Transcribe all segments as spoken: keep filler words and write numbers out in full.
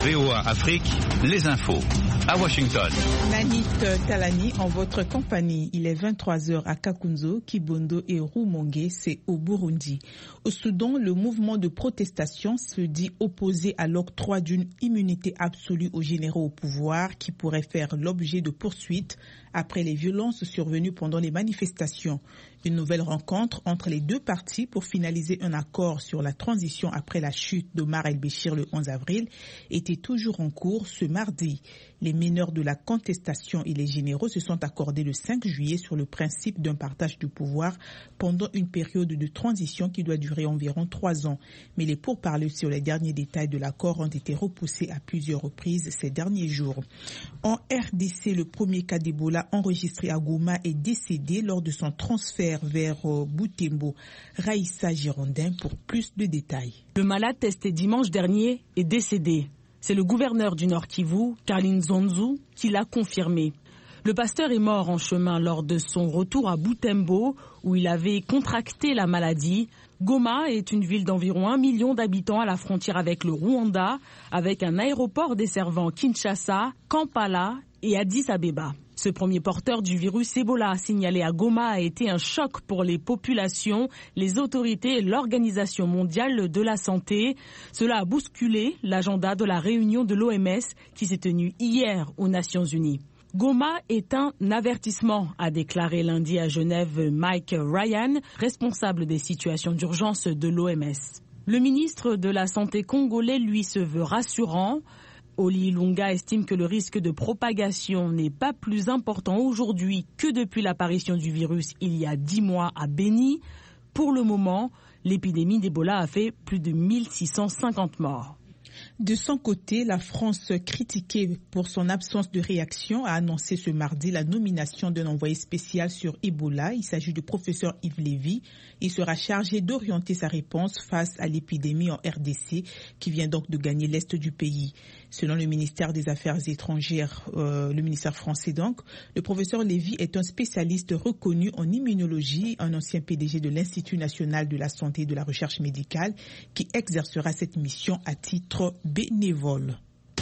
V O A Afrique, les infos. À Washington. Nanit Talani en votre compagnie. Il est vingt-trois heures à Kakunzo, Kibondo et Rumongue, c'est au Burundi. Au Soudan, le mouvement de protestation se dit opposé à l'octroi d'une immunité absolue aux généraux au pouvoir qui pourrait faire l'objet de poursuites après les violences survenues pendant les manifestations. Une nouvelle rencontre entre les deux parties pour finaliser un accord sur la transition après la chute d'Omar el-Béchir le onze avril était toujours en cours ce mardi. Les meneurs de la contestation et les généraux se sont accordés le cinq juillet sur le principe d'un partage du pouvoir pendant une période de transition qui doit durer environ trois ans. Mais les pourparlers sur les derniers détails de l'accord ont été repoussés à plusieurs reprises ces derniers jours. En R D C, le premier cas d'Ebola enregistré à Goma est décédé lors de son transfert vers Butembo. Raïssa Girondin pour plus de détails. Le malade testé dimanche dernier est décédé. C'est le gouverneur du Nord Kivu, Karlin Zonzu, qui l'a confirmé. Le pasteur est mort en chemin lors de son retour à Butembo, où il avait contracté la maladie. Goma est une ville d'environ un million d'habitants à la frontière avec le Rwanda, avec un aéroport desservant Kinshasa, Kampala et Addis Abeba. Ce premier porteur du virus Ebola signalé à Goma a été un choc pour les populations, les autorités et l'Organisation mondiale de la santé. Cela a bousculé l'agenda de la réunion de l'O M S qui s'est tenue hier aux Nations Unies. Goma est un avertissement, a déclaré lundi à Genève Mike Ryan, responsable des situations d'urgence de l'O M S. Le ministre de la Santé congolais, lui, se veut rassurant. Oli Ilunga estime que le risque de propagation n'est pas plus important aujourd'hui que depuis l'apparition du virus il y a dix mois à Beni. Pour le moment, l'épidémie d'Ebola a fait plus de mille six cent cinquante morts. De son côté, la France, critiquée pour son absence de réaction, a annoncé ce mardi la nomination d'un envoyé spécial sur Ebola. Il s'agit du professeur Yves Lévy. Il sera chargé d'orienter sa réponse face à l'épidémie en R D C, qui vient donc de gagner l'est du pays. Selon le ministère des Affaires étrangères, euh, le ministère français donc, le professeur Lévy est un spécialiste reconnu en immunologie, un ancien P D G de l'Institut national de la santé et de la recherche médicale, qui exercera cette mission à titre bénévole.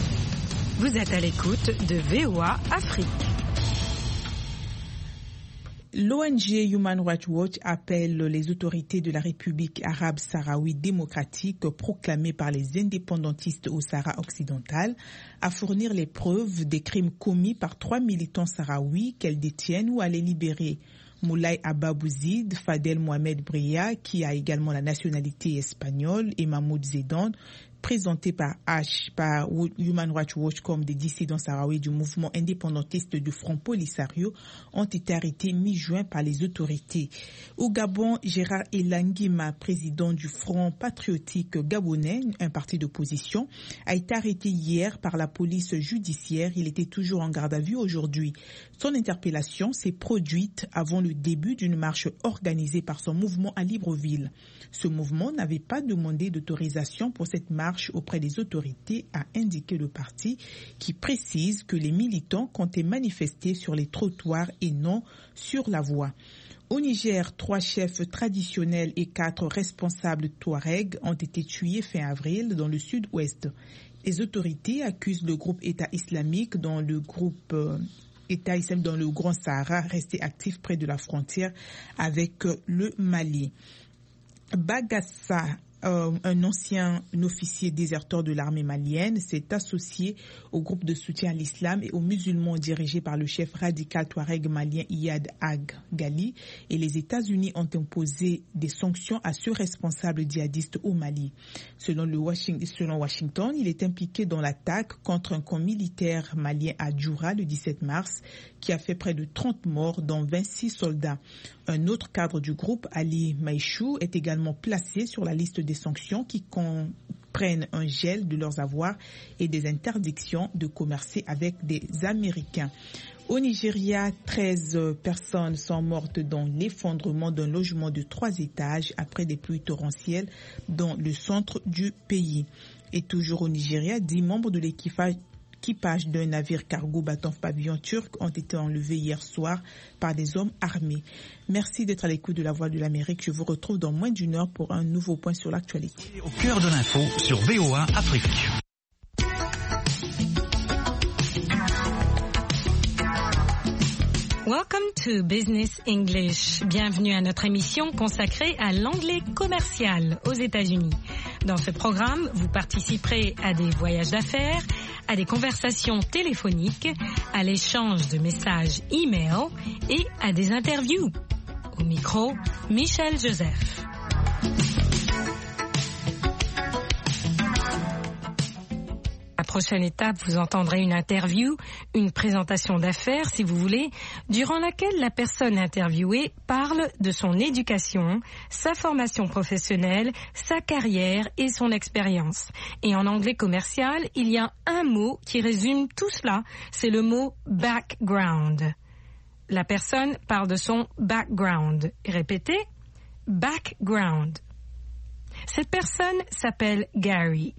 Vous êtes à l'écoute de V O A Afrique. L'O N G Human Rights Watch appelle les autorités de la République arabe sahraoui démocratique proclamée par les indépendantistes au Sahara occidental à fournir les preuves des crimes commis par trois militants sahraouis qu'elles détiennent ou à les libérer. Moulay Abba Bouzid, Fadel Mohamed Bria, qui a également la nationalité espagnole, et Mahmoud Zedane, présentés par H, par Human Rights Watch comme des dissidents sahraouis du mouvement indépendantiste du Front Polisario, ont été arrêtés mi-juin par les autorités. Au Gabon, Gérard Elangima, président du Front patriotique gabonais, un parti d'opposition, a été arrêté hier par la police judiciaire. Il était toujours en garde à vue aujourd'hui. Son interpellation s'est produite avant le début d'une marche organisée par son mouvement à Libreville. Ce mouvement n'avait pas demandé d'autorisation pour cette marche auprès des autorités, a indiqué le parti, qui précise que les militants comptaient manifester sur les trottoirs et non sur la voie. Au Niger, trois chefs traditionnels et quatre responsables touaregs ont été tués fin avril dans le sud-ouest. Les autorités accusent le groupe État islamique dans le groupe euh, État islamique dans le Grand Sahara resté actif près de la frontière avec le Mali. Bagassa, Euh, un ancien un officier déserteur de l'armée malienne, s'est associé au groupe de soutien à l'islam et aux musulmans dirigé par le chef radical touareg malien Iyad Ag Ghali, et les États-Unis ont imposé des sanctions à ce responsable djihadiste au Mali. Selon, le Washington, selon Washington, il est impliqué dans l'attaque contre un camp militaire malien à Djoura le dix-sept mars qui a fait près de trente morts, dont vingt-six soldats. Un autre cadre du groupe, Ali Maïchou, est également placé sur la liste des sanctions qui comprennent un gel de leurs avoirs et des interdictions de commercer avec des Américains. Au Nigeria, treize personnes sont mortes dans l'effondrement d'un logement de trois étages après des pluies torrentielles dans le centre du pays. Et toujours au Nigeria, dix membres de l'équipage L'équipage d'un navire cargo battant pavillon turc ont été enlevés hier soir par des hommes armés. Merci d'être à l'écoute de la Voix de l'Amérique. Je vous retrouve dans moins d'une heure pour un nouveau point sur l'actualité. Au cœur de l'info sur V O A Afrique. Welcome to Business English. Bienvenue à notre émission consacrée à l'anglais commercial aux États-Unis. Dans ce programme, vous participerez à des voyages d'affaires, à des conversations téléphoniques, à l'échange de messages e-mail et à des interviews. Au micro, Michel Joseph. La prochaine étape, vous entendrez une interview, une présentation d'affaires, si vous voulez, durant laquelle la personne interviewée parle de son éducation, sa formation professionnelle, sa carrière et son expérience. Et en anglais commercial, il y a un mot qui résume tout cela, c'est le mot background. La personne parle de son background. Répétez, background. Cette personne s'appelle Gary.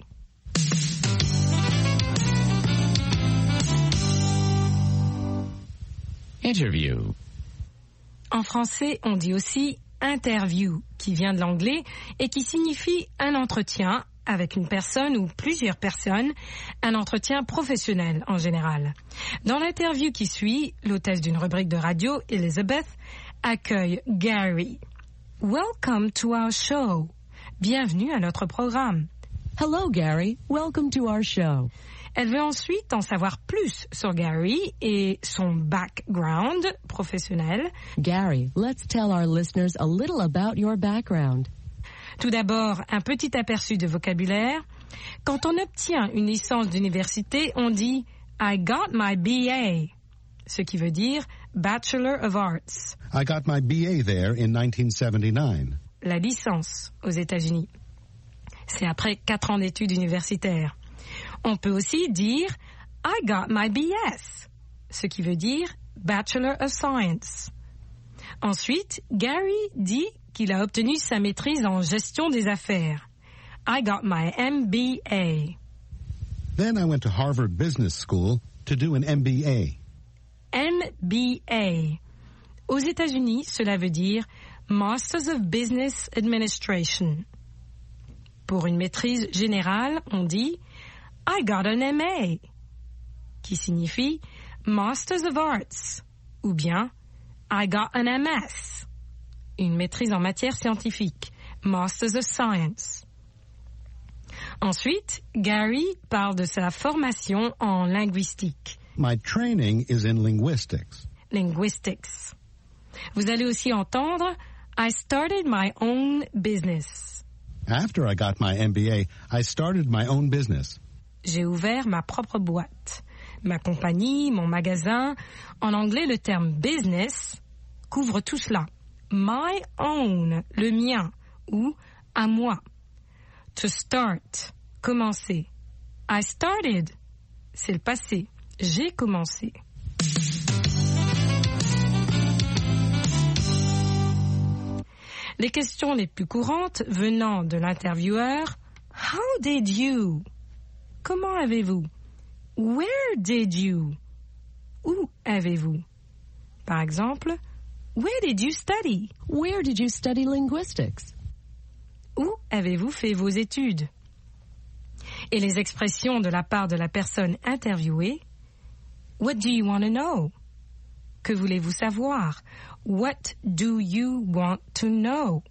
Interview. En français, on dit aussi interview, qui vient de l'anglais et qui signifie un entretien avec une personne ou plusieurs personnes, un entretien professionnel en général. Dans l'interview qui suit, l'hôtesse d'une rubrique de radio, Elizabeth, accueille Gary. Welcome to our show. Bienvenue à notre programme. Hello, Gary. Welcome to our show. Elle veut ensuite en savoir plus sur Gary et son background professionnel. Gary, let's tell our listeners a little about your background. Tout d'abord, un petit aperçu de vocabulaire. Quand on obtient une licence d'université, on dit « I got my B A », ce qui veut dire « Bachelor of Arts ». I got my B A there in nineteen seventy-nine. La licence aux États-Unis. C'est après quatre ans d'études universitaires. On peut aussi dire « I got my B S », ce qui veut dire « Bachelor of Science ». Ensuite, Gary dit qu'il a obtenu sa maîtrise en gestion des affaires. « I got my M B A ». Then I went to Harvard Business School to do an M B A. M B A. Aux États-Unis, cela veut dire « Masters of Business Administration ». Pour une maîtrise générale, on dit « I got an M A », qui signifie Masters of Arts, ou bien I got an M S, une maîtrise en matière scientifique, Masters of Science. Ensuite, Gary parle de sa formation en linguistique. My training is in linguistics. Linguistics. Vous allez aussi entendre I started my own business. After I got my M B A, I started my own business. J'ai ouvert ma propre boîte, ma compagnie, mon magasin. En anglais, le terme business couvre tout cela. My own, le mien, ou à moi. To start, commencer. I started, c'est le passé. J'ai commencé. Les questions les plus courantes venant de l'intervieweur, How did you? Comment avez-vous? Where did you? Où avez-vous? Par exemple, Where did you study? Where did you study linguistics? Où avez-vous fait vos études? Et les expressions de la part de la personne interviewée, What do you want to know? Que voulez-vous savoir? What do you want to know?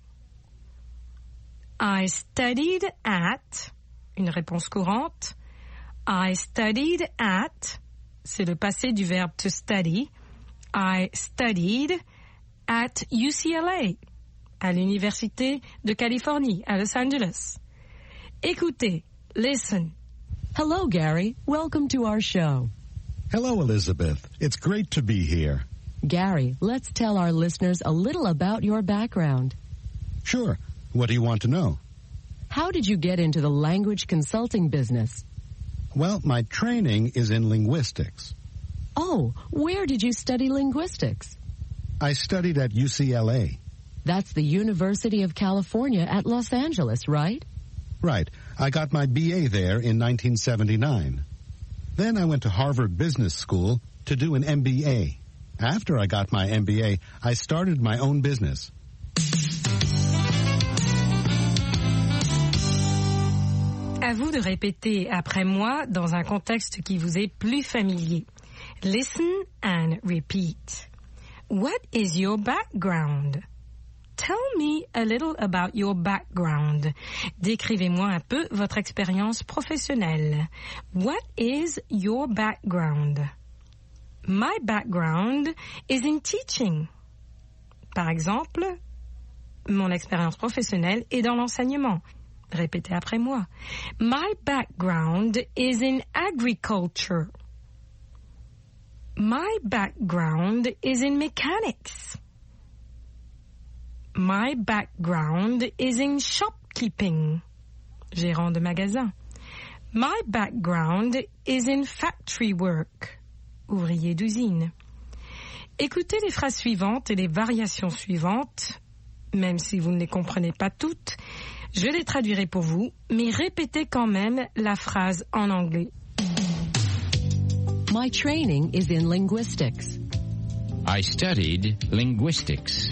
I studied at, une réponse courante. I studied at, c'est le passé du verbe to study. I studied at U C L A, à l'Université de Californie, à Los Angeles. Écoutez, listen. Hello, Gary. Welcome to our show. Hello, Elizabeth. It's great to be here. Gary, let's tell our listeners a little about your background. Sure. What do you want to know? How did you get into the language consulting business? Well, my training is in linguistics. Oh, where did you study linguistics? I studied at U C L A. That's the University of California at Los Angeles, right? Right. I got my B A there in nineteen seventy-nine. Then I went to Harvard Business School to do an M B A. After I got my M B A, I started my own business. À vous de répéter après moi dans un contexte qui vous est plus familier. Listen and repeat. What is your background? Tell me a little about your background. Décrivez-moi un peu votre expérience professionnelle. What is your background? My background is in teaching. Par exemple, mon expérience professionnelle est dans l'enseignement. Répétez après moi. My background is in agriculture. My background is in mechanics. My background is in shopkeeping. Gérant de magasin. My background is in factory work. Ouvrier d'usine. Écoutez les phrases suivantes et les variations suivantes, même si vous ne les comprenez pas toutes. Je les traduirai pour vous, mais répétez quand même la phrase en anglais. My training is in linguistics. I studied linguistics.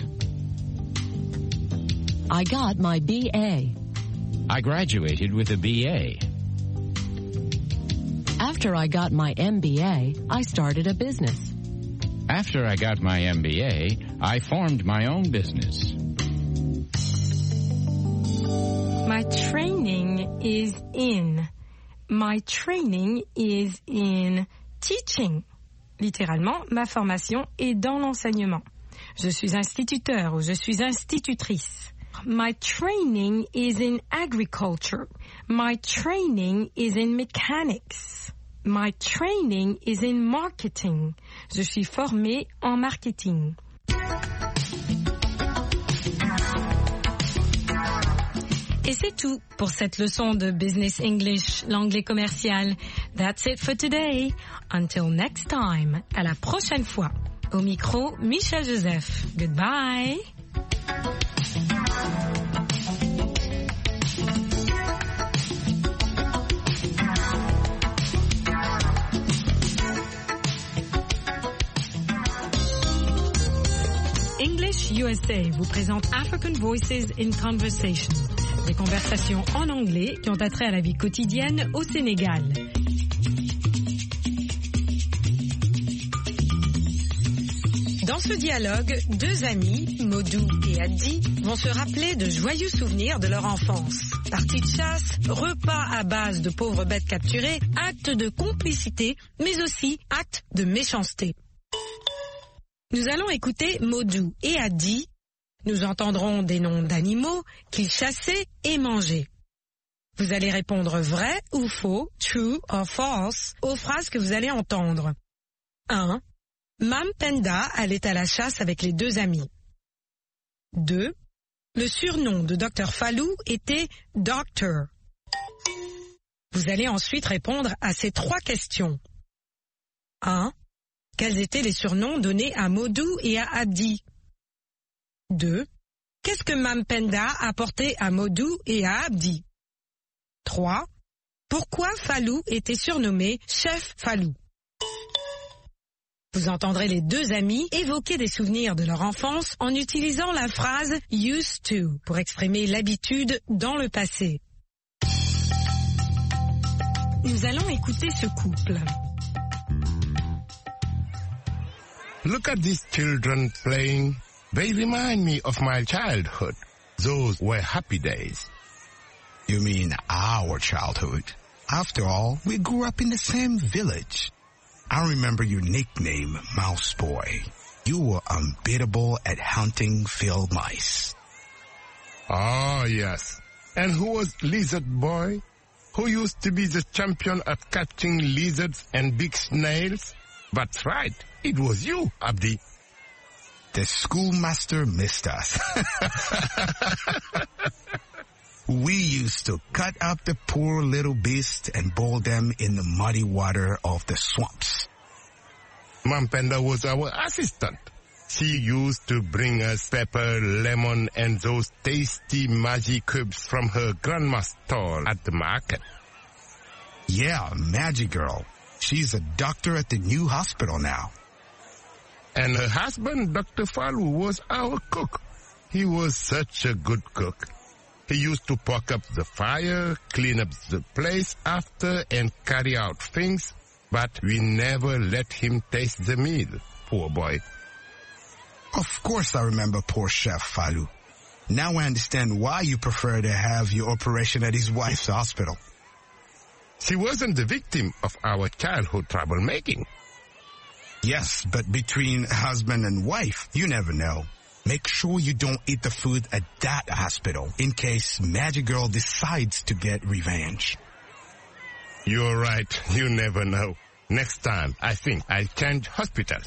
I got my B A. I graduated with a B A. After I got my M B A, I started a business. After I got my M B A, I formed my own business. My training is in. My training is in teaching. Littéralement, ma formation est dans l'enseignement. Je suis instituteur ou je suis institutrice. My training is in agriculture. My training is in mechanics. My training is in marketing. Je suis formée en marketing. Et c'est tout pour cette leçon de Business English, l'anglais commercial. That's it for today. Until next time. À la prochaine fois. Au micro, Michel Joseph. Goodbye. English U S A vous présente African Voices in Conversation, des conversations en anglais qui ont attrait à la vie quotidienne au Sénégal. Dans ce dialogue, deux amis, Modou et Addi, vont se rappeler de joyeux souvenirs de leur enfance. Parties de chasse, repas à base de pauvres bêtes capturées, actes de complicité, mais aussi actes de méchanceté. Nous allons écouter Modou et Addi. Nous entendrons des noms d'animaux qu'ils chassaient et mangeaient. Vous allez répondre vrai ou faux, true or false, aux phrases que vous allez entendre. un. Mam Penda allait à la chasse avec les deux amis. deux. Le surnom de docteur Fallou était Doctor. Vous allez ensuite répondre à ces trois questions. un. Quels étaient les surnoms donnés à Modou et à Addi? deux. Qu'est-ce que Mam Penda apportait à Modou et à Addi? trois. Pourquoi Fallou était surnommé Chef Fallou? Vous entendrez les deux amis évoquer des souvenirs de leur enfance en utilisant la phrase « used to » pour exprimer l'habitude dans le passé. Nous allons écouter ce couple. Look at these children playing. They remind me of my childhood. Those were happy days. You mean our childhood? After all, we grew up in the same village. I remember your nickname, Mouse Boy. You were unbeatable at hunting field mice. Oh, yes. And who was Lizard Boy? Who used to be the champion at catching lizards and big snails? That's right. It was you, Abdi. The schoolmaster missed us. We used to cut up the poor little beasts and boil them in the muddy water of the swamps. Mam Penda was our assistant. She used to bring us pepper, lemon, and those tasty Maggi cubes from her grandma's stall at the market. Yeah, Magic Girl. She's a doctor at the new hospital now. And her husband, Doctor Fallou, was our cook. He was such a good cook. He used to poke up the fire, clean up the place after, and carry out things, but we never let him taste the meal, poor boy. Of course I remember poor Chef Falou. Now I understand why you prefer to have your operation at his wife's hospital. She wasn't the victim of our childhood troublemaking. Yes, but between husband and wife, you never know. Make sure you don't eat the food at that hospital in case Magic Girl decides to get revenge. You're right. You never know. Next time, I think I'll change hospitals.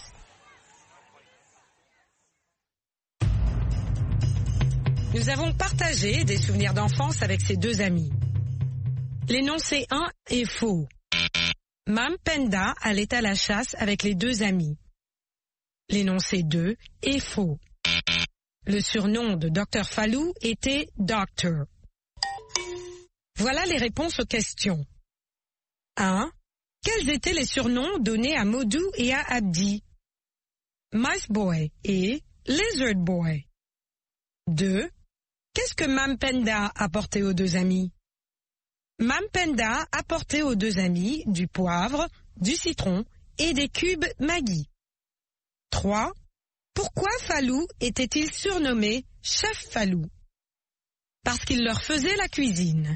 Nous avons partagé des souvenirs d'enfance avec ces deux amis. L'énoncé un est faux. Mam Penda allait à la chasse avec les deux amis. L'énoncé deux est faux. Le surnom de docteur Falou était Doctor. Voilà les réponses aux questions. un. Quels étaient les surnoms donnés à Modou et à Abdi? Mice Boy et Lizard Boy. deux. Qu'est-ce que Mam Penda apportait aux deux amis? Mam Penda apportait aux deux amis du poivre, du citron et des cubes Maggi. trois. Pourquoi Falou était-il surnommé Chef Falou? Parce qu'il leur faisait la cuisine.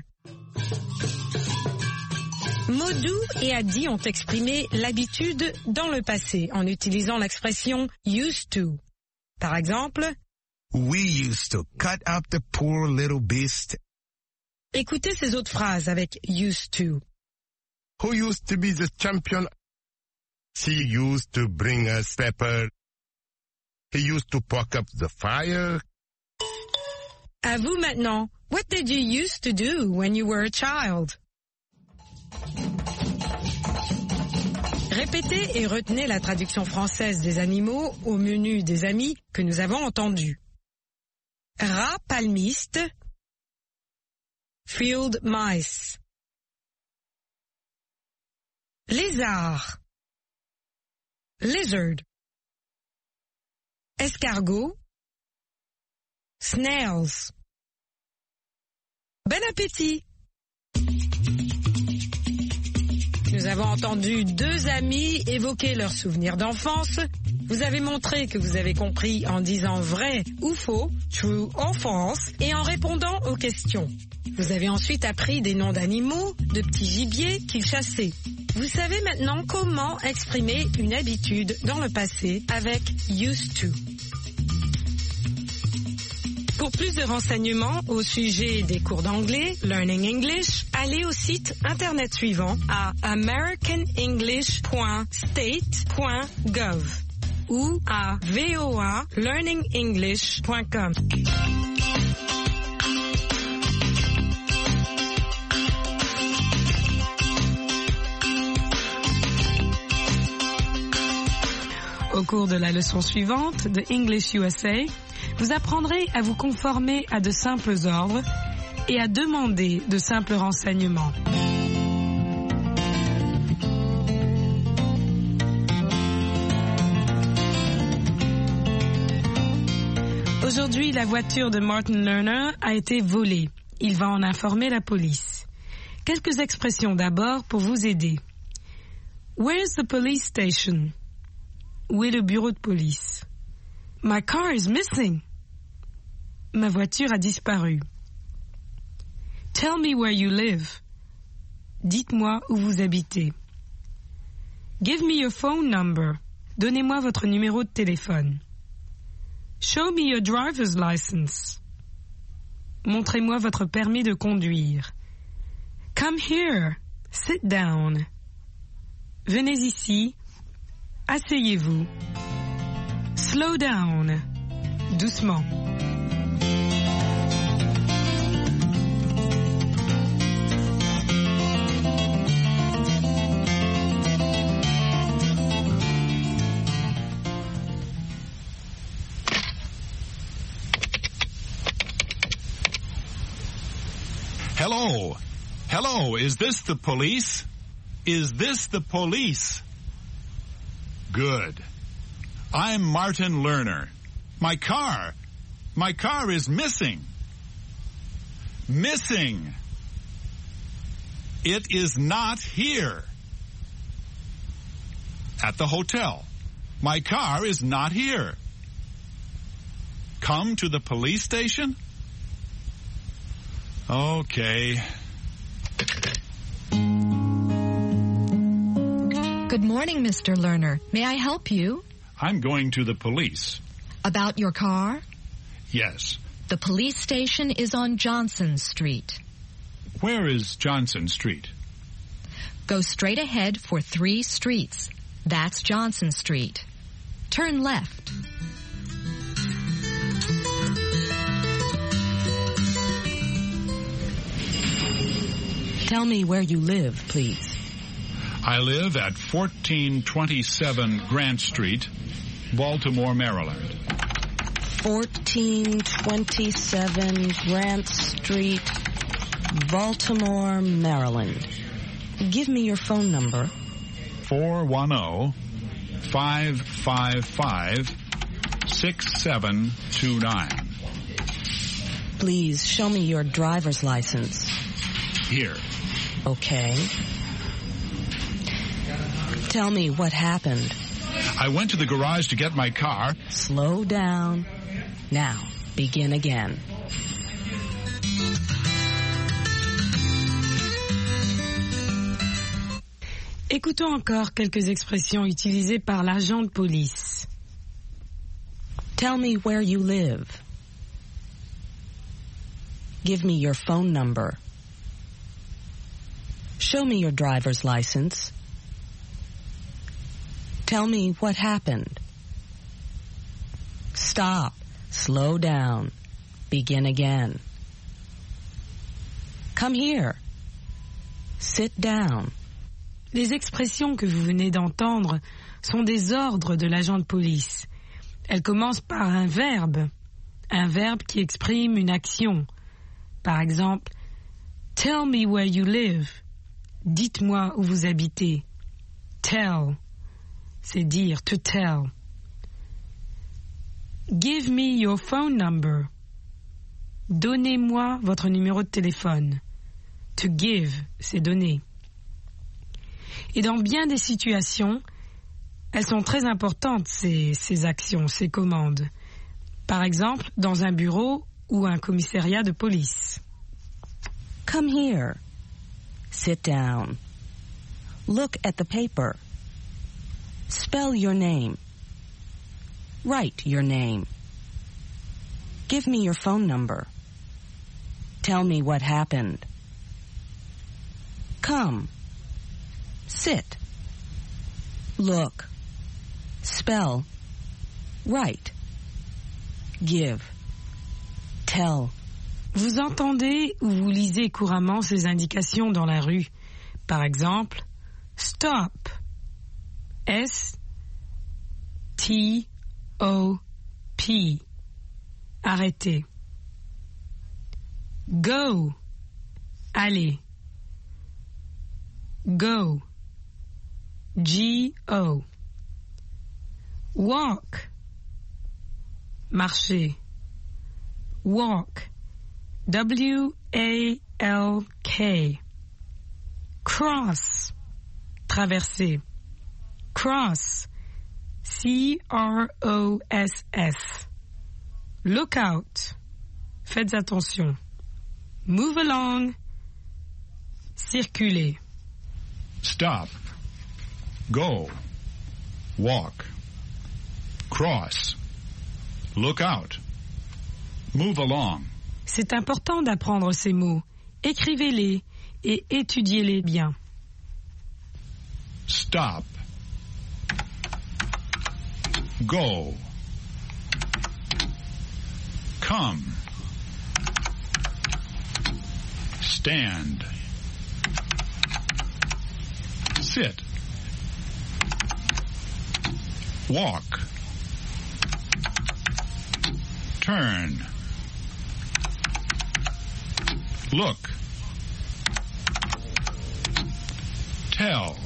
Modou et Abdi ont exprimé l'habitude dans le passé en utilisant l'expression used to. Par exemple, we used to cut up the poor little beast. Écoutez ces autres phrases avec used to. Who used to be the champion? She used to bring us pepper. He used to poke up the fire. À vous maintenant. What did you used to do when you were a child? Répétez et retenez la traduction française des animaux au menu des amis que nous avons entendu. Rat palmiste, field mice. Lézard, lizard. Escargot, snails. Bon appétit! Nous avons entendu deux amis évoquer leurs souvenirs d'enfance. Vous avez montré que vous avez compris en disant vrai ou faux, true or false, et en répondant aux questions. Vous avez ensuite appris des noms d'animaux, de petits gibiers qu'ils chassaient. Vous savez maintenant comment exprimer une habitude dans le passé avec used to. Pour plus de renseignements au sujet des cours d'anglais, Learning English, allez au site internet suivant à american english point state point gov ou à v o a learning english point com. Au cours de la leçon suivante de English U S A, vous apprendrez à vous conformer à de simples ordres et à demander de simples renseignements. Aujourd'hui, la voiture de Martin Lerner a été volée. Il va en informer la police. Quelques expressions d'abord pour vous aider. Where's the police station? Où est le bureau de police? My car is missing. Ma voiture a disparu. Tell me where you live. Dites-moi où vous habitez. Give me your phone number. Donnez-moi votre numéro de téléphone. Show me your driver's license. Montrez-moi votre permis de conduire. Come here. Sit down. Venez ici. Asseyez-vous. Slow down. Doucement. Hello. Hello, is this the police? Is this the police? Good. I'm Martin Lerner. My car. My car is missing. Missing. It is not here. At the hotel. My car is not here. come to the police station? Okay. Good morning, Mister Lerner. May I help you? I'm going to the police. About your car? Yes. The police station is on Johnson Street. Where is Johnson Street? Go straight ahead for three streets. That's Johnson Street. Turn left. Tell me where you live, please. I live at fourteen twenty-seven Grant Street, Baltimore, Maryland. fourteen twenty-seven Grant Street, Baltimore, Maryland. Give me your phone number. four one zero, five five five, six seven two nine. Please show me your driver's license. Here. Okay. Tell me what happened. I went to the garage to get my car. Slow down. Now, begin again. Écoutons encore quelques expressions utilisées par l'agent de police. Tell me where you live. Give me your phone number. Show me your driver's license. Tell me what happened. Stop. Slow down. Begin again. Come here. Sit down. Les expressions que vous venez d'entendre sont des ordres de l'agent de police. Elles commencent par un verbe, un verbe qui exprime une action. Par exemple, « Tell me where you live ». Dites-moi où vous habitez. Tell, c'est dire, to tell. Give me your phone number. Donnez-moi votre numéro de téléphone. To give, c'est donner. Et dans bien des situations, elles sont très importantes, ces, ces actions, ces commandes. Par exemple, dans un bureau ou un commissariat de police. Come here. Sit down. Look at the paper. Spell your name. Write your name. Give me your phone number. Tell me what happened. Come. Sit. Look. Spell. Write. Give. Tell. Vous entendez ou vous lisez couramment ces indications dans la rue. Par exemple, stop. S T O P. Arrêtez. Go. Allez. Go. G O. Walk. Marcher. Walk. W A L K. Cross. Traverser. Cross. C R O S S. Look out. Faites attention. Move along. Circuler. Stop. Go. Walk. Cross. Look out. Move along. C'est important d'apprendre ces mots. Écrivez-les et étudiez-les bien. Stop. Go. Come. Stand. Sit. Walk. Turn. Look. Tell.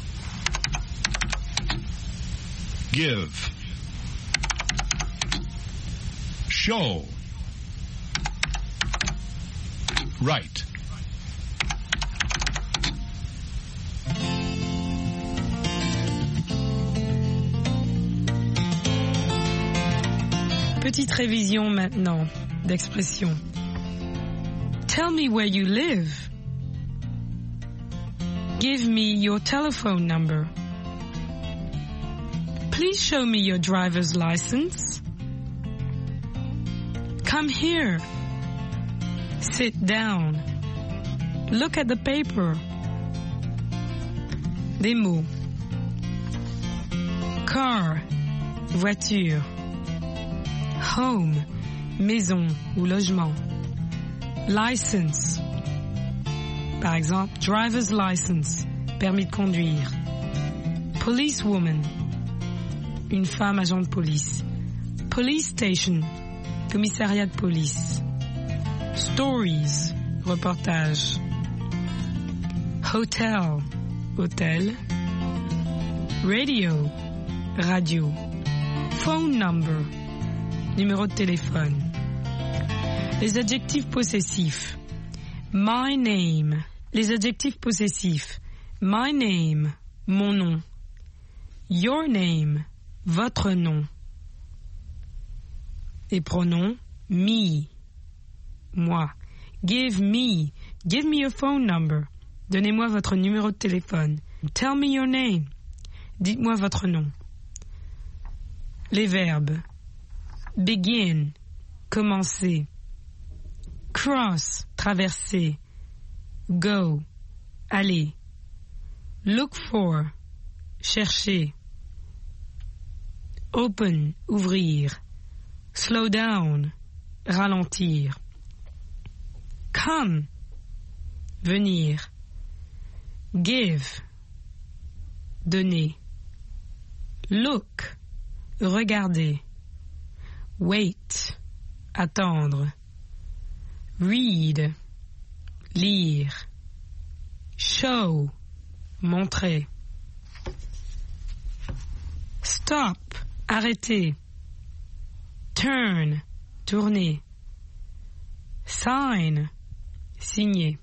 Give. Show. Write. Petite révision maintenant d'expression. Tell me where you live. Give me your telephone number. Please show me your driver's license. Come here. Sit down. Look at the paper. Des mots. Car, voiture. Home, maison ou logement. License. Par exemple, driver's license, permis de conduire. Policewoman, une femme agent de police. Police station, commissariat de police. Stories, reportage. Hotel, hôtel. Radio, radio. Phone number, numéro de téléphone. Les adjectifs possessifs. My name. Les adjectifs possessifs. My name, mon nom. Your name, votre nom. Les pronoms, me, moi. Give me, give me your phone number. Donnez-moi votre numéro de téléphone. Tell me your name. Dites-moi votre nom. Les verbes. Begin, commencer. Cross, traverser. Go, aller. Look for, chercher. Open, ouvrir. Slow down, ralentir. Come, venir. Give, donner. Look, regarder. Wait, attendre. Read, lire. Show, montrer. Stop, arrêter. Turn, tourner. Sign, signer.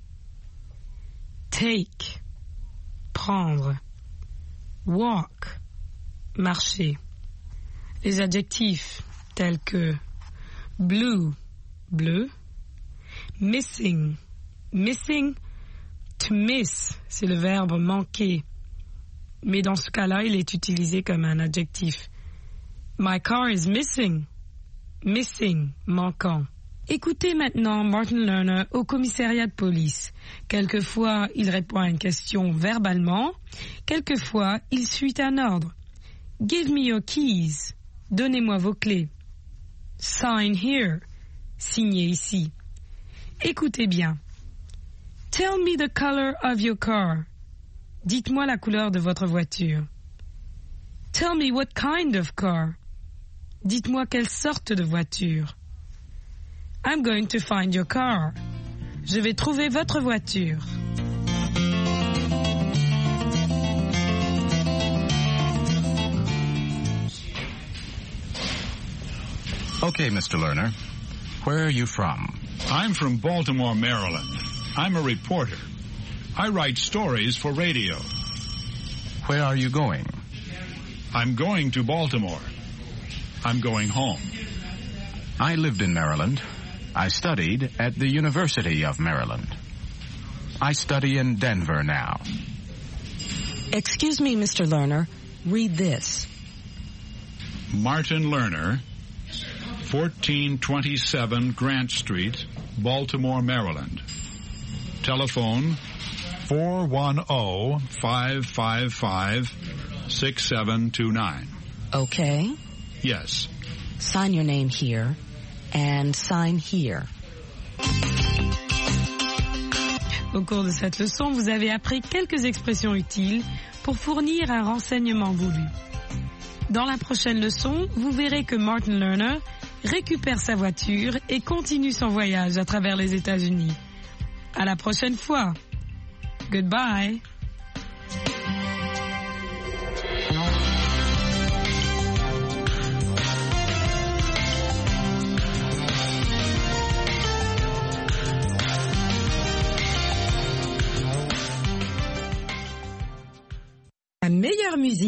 Take, prendre. Walk, marcher. Les adjectifs tels que blue, bleu. Missing, missing, to miss, c'est le verbe manquer. Mais dans ce cas-là, il est utilisé comme un adjectif. My car is missing. Missing, manquant. Écoutez maintenant Martin Lerner au commissariat de police. Quelquefois, il répond à une question verbalement. Quelquefois, il suit un ordre. Give me your keys. Donnez-moi vos clés. Sign here. Signez ici. Écoutez bien. Tell me the color of your car. Dites-moi la couleur de votre voiture. Tell me what kind of car. Dites-moi quelle sorte de voiture. I'm going to find your car. Je vais trouver votre voiture. Okay, Mister Lerner. Where are you from? I'm from Baltimore, Maryland. I'm a reporter. I write stories for radio. Where are you going? I'm going to Baltimore. I'm going home. I lived in Maryland. I studied at the University of Maryland. I study in Denver now. Excuse me, Mister Lerner. Read this. Martin Lerner, fourteen twenty-seven Grant Street, Baltimore, Maryland. Telephone four one zero, five five five, six seven two nine. Okay. Yes. Sign your name here and sign here. Au cours de cette leçon, vous avez appris quelques expressions utiles pour fournir un renseignement voulu. Dans la prochaine leçon, vous verrez que Martin Lerner récupère sa voiture et continue son voyage à travers les États-Unis. À la prochaine fois. Goodbye. La meilleure musique.